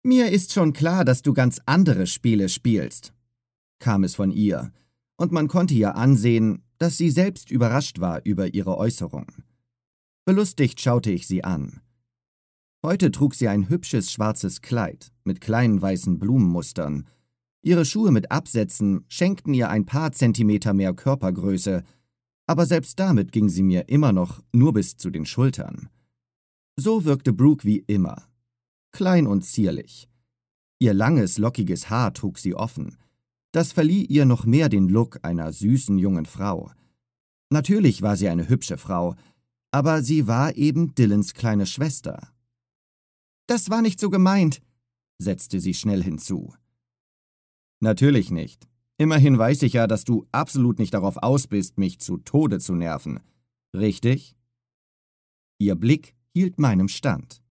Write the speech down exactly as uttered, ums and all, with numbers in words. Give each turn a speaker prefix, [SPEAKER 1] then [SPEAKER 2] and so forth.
[SPEAKER 1] Mir ist schon klar, dass du ganz andere Spiele spielst, kam es von ihr, und man konnte ihr ansehen, dass sie selbst überrascht war über ihre Äußerung. Belustigt schaute ich sie an. Heute trug sie ein hübsches schwarzes Kleid mit kleinen weißen Blumenmustern. Ihre Schuhe mit Absätzen schenkten ihr ein paar Zentimeter mehr Körpergröße, aber selbst damit ging sie mir immer noch nur bis zu den Schultern. So wirkte Brooke wie immer. Klein und zierlich. Ihr langes, lockiges Haar trug sie offen. Das verlieh ihr noch mehr den Look einer süßen jungen Frau. Natürlich war sie eine hübsche Frau, aber sie war eben Dylans kleine Schwester. »Das war nicht so gemeint«, setzte sie schnell hinzu. »Natürlich nicht. Immerhin weiß ich ja, dass du absolut nicht darauf aus bist, mich zu Tode zu nerven. Richtig?« Ihr Blick hielt meinem stand.